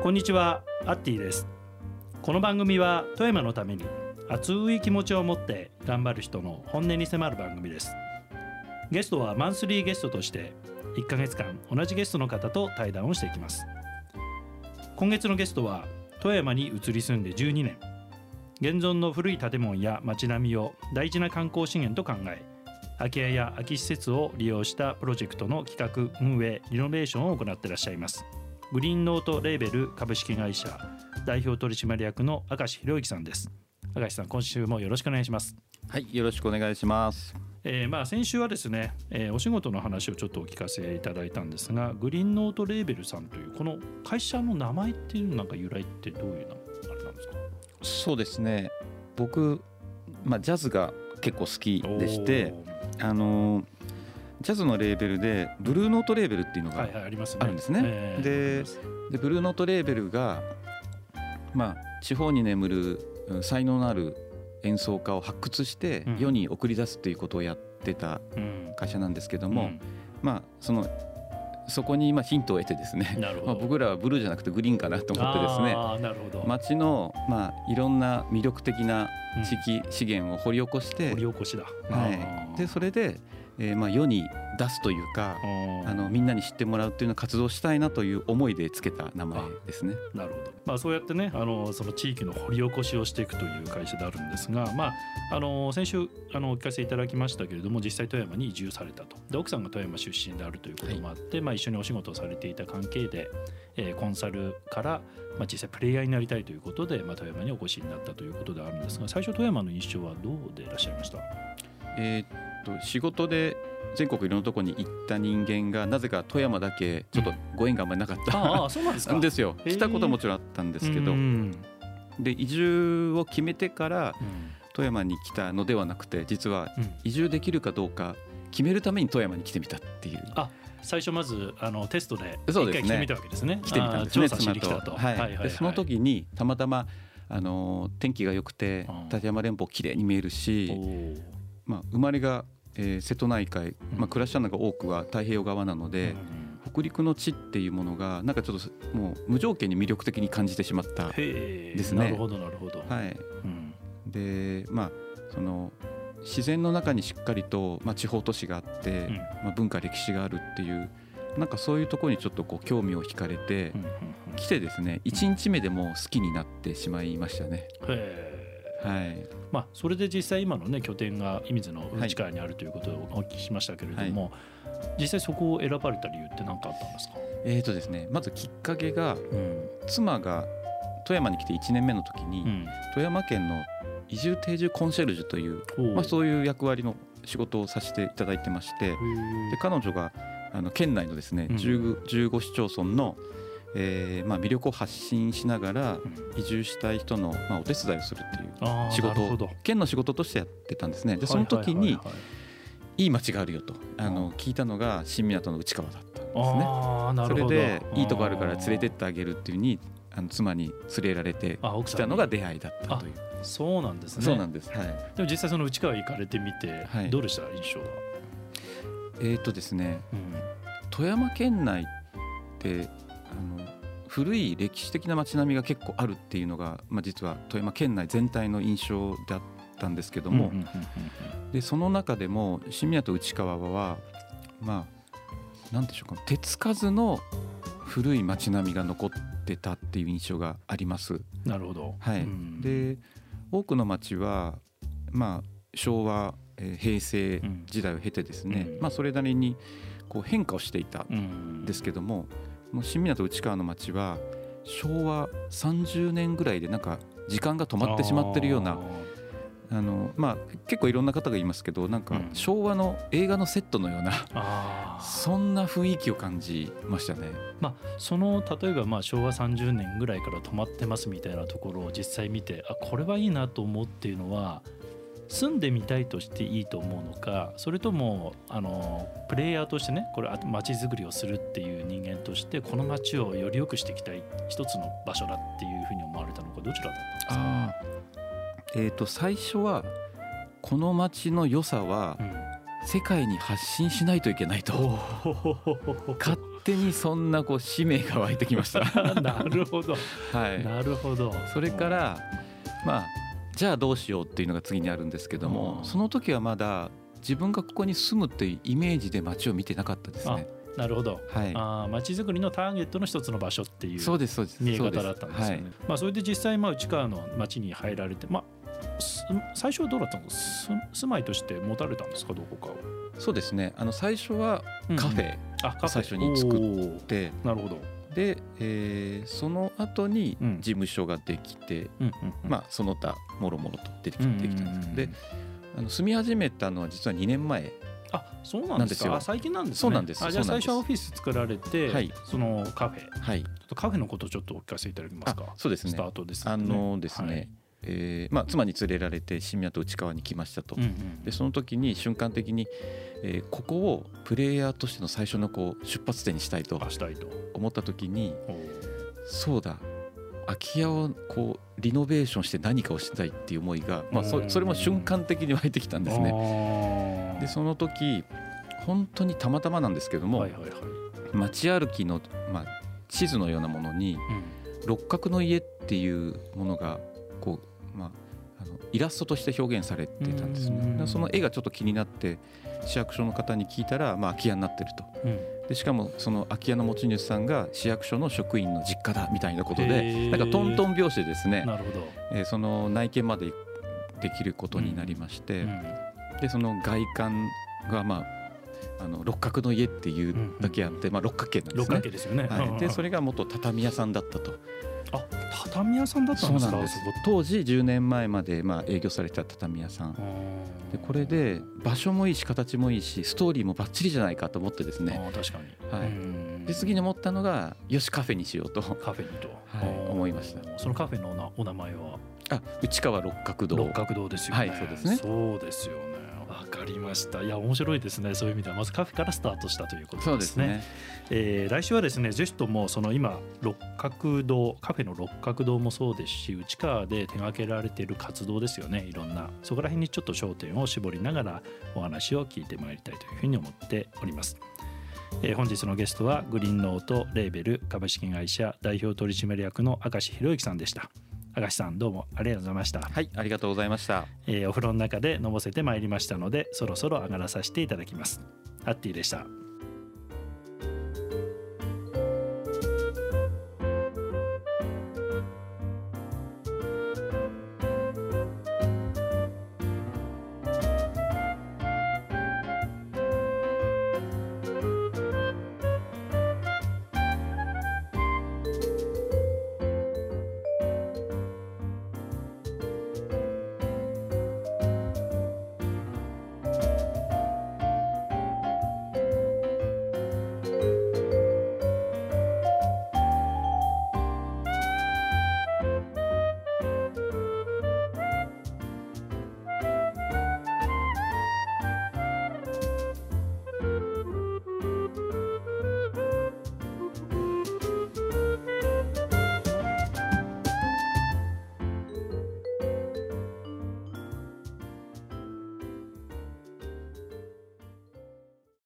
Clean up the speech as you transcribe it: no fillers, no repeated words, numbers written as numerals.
こんにちは、アッティです。この番組は富山のために熱い気持ちを持って頑張る人の本音に迫る番組です。ゲストはマンスリーゲストとして1ヶ月間同じゲストの方と対談をしていきます。今月のゲストは富山に移り住んで12年、現存の古い建物や街並みを大事な観光資源と考え、空き家や空き施設を利用したプロジェクトの企画運営リノベーションを行っていらっしゃいますグリーンノートレーベル株式会社代表取締役の明石博之さんです。明石さん、今週もよろしくお願いします。 はい、よろしくお願いします。 先週はですね、お仕事の話をちょっとお聞かせいただいたんですが、グリーンノートレーベルさんというこの会社の名前っていうなんか由来ってどういうあれなんですか？ そうですね、僕、ジャズが結構好きでして、ジャズのレーベルでブルーノートレーベルっていうのがあるんですね。でブルーノートレーベルが、地方に眠る才能のある演奏家を発掘して世に送り出すということをやってた会社なんですけども、そこにヒントを得てですね、僕らはブルーじゃなくてグリーンかなと思ってですね、街のいろんな魅力的な地域資源を掘り起こして、でそれで世に出すというか、みんなに知ってもらうというような活動をしたいなという思いでつけた名前ですね。 なるほど。そうやってね、その地域の掘り起こしをしていくという会社であるんですが、先週お聞かせいただきましたけれども、実際富山に移住されたと。で、奥さんが富山出身であるということもあって、一緒にお仕事をされていた関係で、コンサルから、実際プレイヤーになりたいということで、富山にお越しになったということであるんですが、最初富山の印象はどうでいらっしゃいました？ 仕事で全国いろんなところに行った人間がなぜか富山だけちょっとご縁があんまりなかったそうなんですか？ ですよ。来たことはもちろんあったんですけど、で移住を決めてから富山に来たのではなくて、実は移住できるかどうか決めるために富山に来てみたっていう。 最初まずテストで一回来てみたわけですね。 来てみたんですね、 調査しに来たと。 でその時にたまたま天気が良くて立山連峰きれいに見えるし、生まれが瀬戸内海、暮らしたのが多くは太平洋側なので、北陸の地っていうものがなんかちょっともう無条件に魅力的に感じてしまったですね。 なるほどなるほど。 でその自然の中にしっかりと、地方都市があって、文化歴史があるっていう、なんかそういうところにちょっと興味を惹かれて、来てですね、1日目でも好きになってしまいましたね。 それで実際今の、拠点が射水の内川にあるということをお聞きしましたけれども、実際そこを選ばれた理由って何かあったんですか？ ですね、まずきっかけが、妻が富山に来て1年目の時に、富山県の移住定住コンシェルジュという、そういう役割の仕事をさせていただいてまして、で彼女が県内のですね、15市町村の魅力を発信しながら移住したい人のお手伝いをするっていう仕事を県の仕事としてやってたんですね。でその時にいい街があるよと聞いたのが新湊の内川だったんですね。それでいいとこあるから連れてってあげるっていう風に妻に連れられてきたのが出会いだったという。 そうなんですね。 そうなんです。 でも実際その内川行かれてみてどうでした？印象は。 ですね、富山県内って古い歴史的な街並みが結構あるっていうのが、実は富山県内全体の印象だったんですけども、でその中でも新湊内川は何でしょうか、手つかずの古い街並みが残ってたっていう印象があります。 なるほど。 で多くの街は昭和、平成時代を経てですね、それなりに変化をしていたんですけども、新湊内川の町は昭和30年ぐらいでなんか時間が止まってしまってるような、結構いろんな方が言いますけど、なんか昭和の映画のセットのような、そんな雰囲気を感じましたね。 その例えば昭和30年ぐらいから止まってますみたいなところを実際見て、これはいいなと思うっていうのは住んでみたいとしていいと思うのか、それともプレイヤーとしてね、これ街づくりをするっていう人間としてこの街をより良くしていきたい一つの場所だっていうふうに思われたのか、どちらだったんですか？ 最初はこの街の良さは世界に発信しないといけないと勝手にそんなこう使命が湧いてきましたなるほど、 はい、 なるほど。 それからまあじゃあどうしようっていうのが次にあるんですけども、その時はまだ自分がここに住むっていうイメージで街を見てなかったですね。 なるほど、 はい、 街づくりのターゲットの一つの場所っていう見え方だったんですよね。 はい、 それで実際内川の街に入られて、最初はどうだったの？住まいとして持たれたんですか、どこかを。 そうですね、最初はカフェを最初に作って、 なるほど。 で、その後に事務所ができて、その他もろもろと出てきたんですで、住み始めたのは実は2年前。 そうなんですか。最近なんですね。 そうなんです。 じゃあ最初はオフィス作られて、 はい、 そのカフェ、 はい、 ちょっとカフェのことをちょっとお聞かせいただけますか。 そうですね、 スタートですね。 ですね、妻に連れられて新宮と内川に来ましたと、でその時に瞬間的に、ここをプレイヤーとしての最初のこう出発点にしたいと思った時に、そうだ、空き家をこうリノベーションして何かをしたいっていう思いが、それも瞬間的に湧いてきたんですね。でその時本当にたまたまなんですけども、街歩きの、地図のようなものに、六角の家っていうものがこう、イラストとして表現されてたんですね。その絵がちょっと気になって市役所の方に聞いたら、空き家になってると、でしかもその空き家の持ち主さんが市役所の職員の実家だみたいなことで、なんかトントン拍子でですね、 なるほど、 その内見までできることになりまして、でその外観が六角の家っていうだけあって、六角形なんですね。 六角形ですよね。 でそれが元畳屋さんだったと。 畳屋さんだったんですか。 そうなんです。当時10年前まで営業されてた畳屋さんで、これで場所もいいし形もいいしストーリーもバッチリじゃないかと思ってですね。 確かに、 はい、で次に思ったのがよしカフェにしようと思いました。 そのカフェのお名前は内川六角堂。 六角堂ですよね。 はい、そうですね。 そうですよね。わかりました。いや面白いですね。そういう意味ではまずカフェからスタートしたということですね。 そうですね。 来週はですね、ぜひともその今六角堂、カフェの六角堂もそうですし、内川で手掛けられている活動ですよね。いろんなそこら辺にちょっと焦点を絞りながらお話を聞いてまいりたいというふうに思っております。本日のゲストはグリーンノートレーベル株式会社代表取締役の明石博之さんでした。明石さん、どうもありがとうございました。 はい、ありがとうございました。 お風呂の中でのぼせてまいりましたので、そろそろ上がらさせていただきます。ハッティでした。